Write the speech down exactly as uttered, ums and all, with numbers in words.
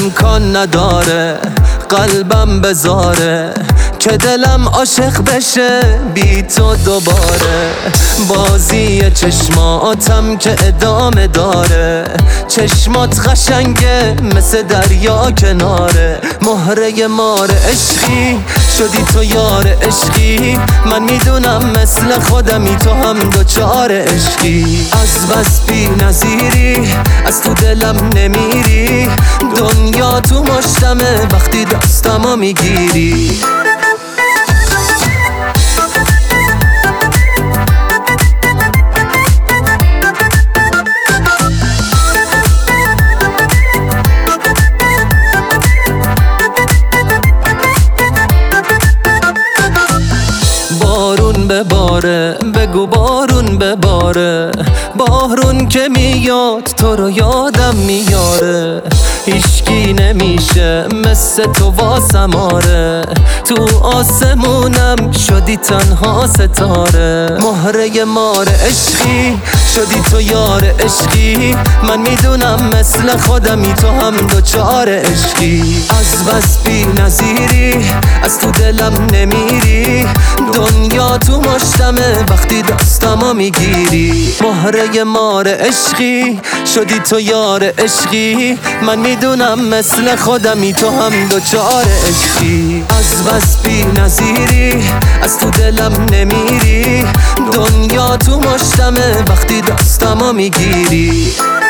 امکان نداره قلبم بذاره که دلم عاشق بشه بی تو دوباره. بازی چشماتم که ادامه داره، چشمات قشنگه مثل دریا کناره. مهره مار عشقی شدی تو یار عشقی، من میدونم مثل خودمی تو هم دوچار عشقی. از بس بی نظیری از تو دلم نمیری، دنیا تو مشتمه وقتی دستمو میگیری. بارون بباره بگو بارون بباره، بارون که میاد تو رو یادم میاره. هیچکی نمیشه مثل تو واسم آره، تو آسمونم شدی تنها ستاره. مهره مار عشقی شدی تو یار عشقی، من میدونم مثل خودمی تو هم دوچار عشقی. از بس بی نظیری از تو دلم نمیری، دنیا تو مشتمه وقتی دستمو میگیری. مهره مار عشقی شدی تو یار عشقی، من میدونم مثل خودمی تو هم دوچار عشقی. از بس بی نظیری از تو دلم نمیری، دنیا تو مشتمه وقتی دستمو میگیری.